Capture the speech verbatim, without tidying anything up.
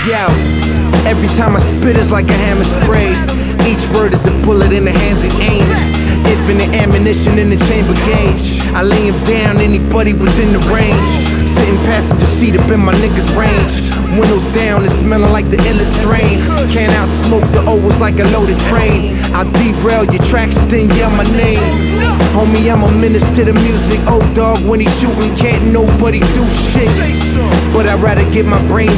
Yo, every time I spit it's like a hammer sprayed. Each word is a bullet in the hands he aimed. Infinite ammunition in the chamber gauge. I lay him down, anybody within the range. Sitting passenger seat up in my niggas' range. Windows down and smelling like the illest strain. Can't outsmoke the O's like a loaded train. I'll derail your tracks, then yell my name. Homie, I'm a menace to the music. Oh dog, when he shooting, can't nobody do shit. But I'd rather get my brain